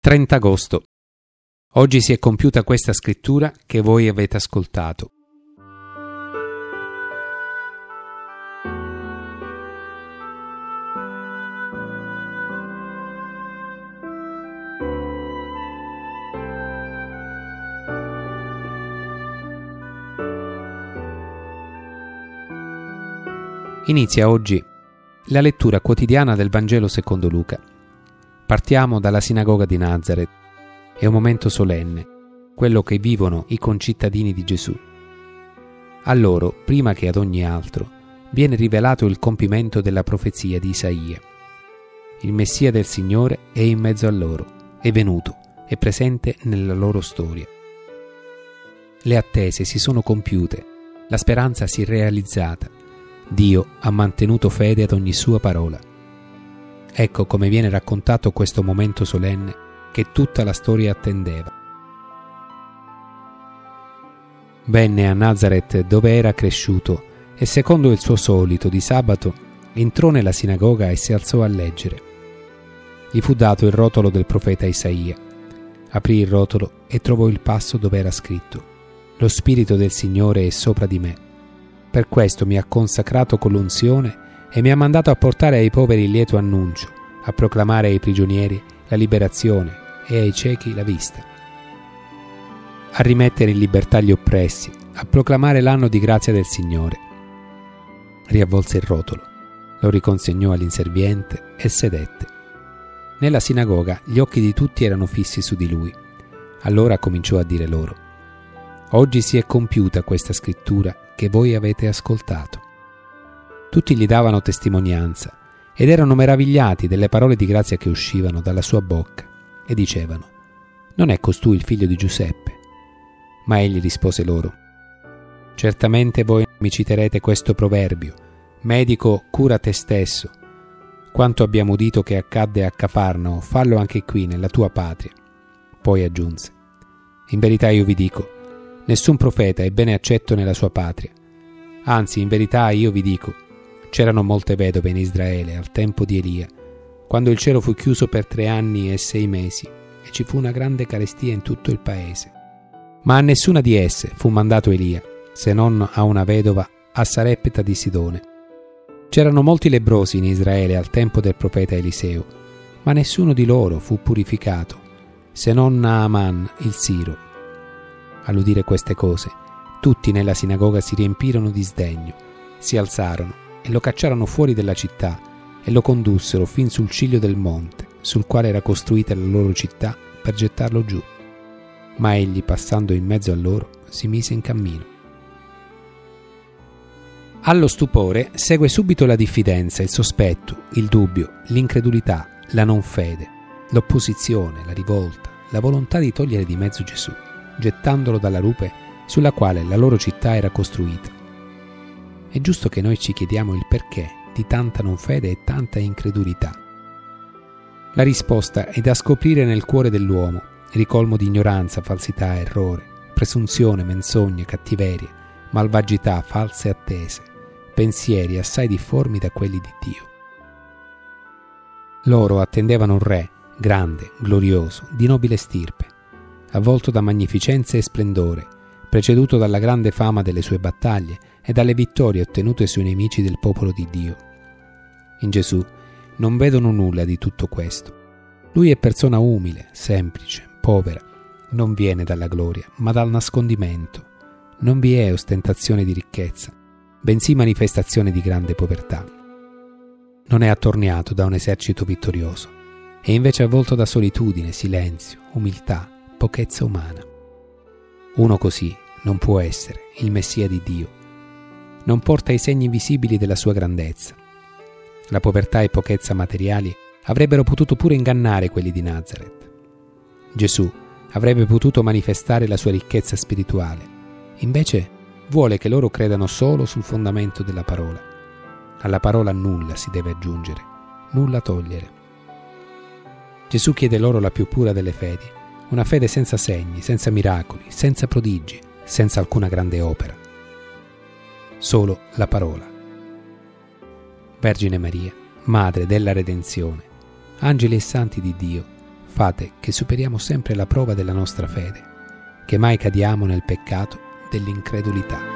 30 agosto. Oggi si è compiuta questa scrittura che voi avete ascoltato. Inizia oggi la lettura quotidiana del Vangelo secondo Luca. Partiamo dalla sinagoga di Nazaret. È un momento solenne, quello che vivono i concittadini di Gesù. A loro, prima che ad ogni altro, viene rivelato il compimento della profezia di Isaia. Il Messia del Signore è in mezzo a loro, è venuto, è presente nella loro storia. Le attese si sono compiute, la speranza si è realizzata. Dio ha mantenuto fede ad ogni sua parola. Ecco come viene raccontato questo momento solenne che tutta la storia attendeva. Venne a Nazaret dove era cresciuto e secondo il suo solito di sabato entrò nella sinagoga e si alzò a leggere. Gli fu dato il rotolo del profeta Isaia. Aprì il rotolo e trovò il passo dove era scritto: «Lo Spirito del Signore è sopra di me. Per questo mi ha consacrato con l'unzione e mi ha mandato a portare ai poveri il lieto annuncio, a proclamare ai prigionieri la liberazione e ai ciechi la vista, a rimettere in libertà gli oppressi, a proclamare l'anno di grazia del Signore». Riavvolse il rotolo, lo riconsegnò all'inserviente e sedette. Nella sinagoga gli occhi di tutti erano fissi su di lui. Allora cominciò a dire loro: «Oggi si è compiuta questa scrittura che voi avete ascoltato». Tutti gli davano testimonianza ed erano meravigliati delle parole di grazia che uscivano dalla sua bocca e dicevano: «Non è costui il figlio di Giuseppe?» Ma egli rispose loro: «Certamente voi mi citerete questo proverbio: medico, cura te stesso. Quanto abbiamo udito che accadde a Cafarnao, fallo anche qui nella tua patria». Poi aggiunse: «In verità io vi dico, nessun profeta è bene accetto nella sua patria. Anzi, in verità io vi dico, c'erano molte vedove in Israele al tempo di Elia, quando il cielo fu chiuso per 3 anni e 6 mesi e ci fu una grande carestia in tutto il paese. Ma a nessuna di esse fu mandato Elia, se non a una vedova a Sarepta di Sidone. C'erano molti lebbrosi in Israele al tempo del profeta Eliseo, ma nessuno di loro fu purificato, se non Naaman il Siro». All'udire queste cose, tutti nella sinagoga si riempirono di sdegno, si alzarono e lo cacciarono fuori della città e lo condussero fin sul ciglio del monte, sul quale era costruita la loro città, per gettarlo giù. Ma egli, passando in mezzo a loro, si mise in cammino. Allo stupore segue subito la diffidenza, il sospetto, il dubbio, l'incredulità, la non fede, l'opposizione, la rivolta, la volontà di togliere di mezzo Gesù, gettandolo dalla rupe sulla quale la loro città era costruita. È giusto che noi ci chiediamo il perché di tanta non fede e tanta incredulità. La risposta è da scoprire nel cuore dell'uomo, ricolmo di ignoranza, falsità, errore, presunzione, menzogne, cattiverie, malvagità, false attese, pensieri assai difformi da quelli di Dio. Loro attendevano un re, grande, glorioso, di nobile stirpe, avvolto da magnificenza e splendore, preceduto dalla grande fama delle sue battaglie e dalle vittorie ottenute sui nemici del popolo di Dio. In Gesù non vedono nulla di tutto questo. Lui è persona umile, semplice, povera, non viene dalla gloria, ma dal nascondimento. Non vi è ostentazione di ricchezza, bensì manifestazione di grande povertà. Non è attorniato da un esercito vittorioso, è invece avvolto da solitudine, silenzio, umiltà, pochezza umana. Uno così non può essere il Messia di Dio. Non porta i segni visibili della sua grandezza. La povertà e pochezza materiali avrebbero potuto pure ingannare quelli di Nazaret. Gesù avrebbe potuto manifestare la sua ricchezza spirituale. Invece vuole che loro credano solo sul fondamento della parola. Alla parola nulla si deve aggiungere, nulla togliere. Gesù chiede loro la più pura delle fedi, una fede senza segni, senza miracoli, senza prodigi, senza alcuna grande opera. Solo la parola. Vergine Maria, Madre della Redenzione, angeli e santi di Dio, fate che superiamo sempre la prova della nostra fede, che mai cadiamo nel peccato dell'incredulità.